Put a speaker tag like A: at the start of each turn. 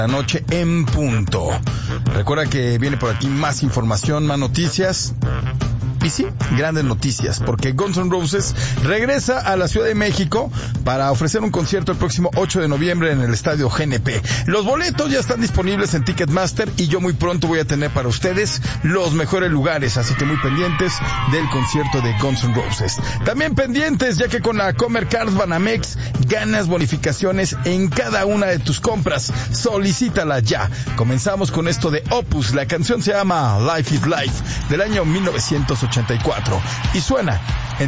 A: la noche en punto. Recuerda que viene por aquí más información, más noticias. Y sí, grandes noticias, porque Guns N' Roses regresa a la Ciudad de México para ofrecer un concierto el próximo 8 de noviembre en el Estadio GNP. Los boletos ya están disponibles en Ticketmaster y yo muy pronto voy a tener para ustedes los mejores lugares, así que muy pendientes del concierto de Guns N' Roses. También pendientes, ya que con la Comer Cards Banamex ganas bonificaciones en cada una de tus compras. Solicítala ya. Comenzamos con esto de Opus, la canción se llama Life is Life, del año 1984 y suena en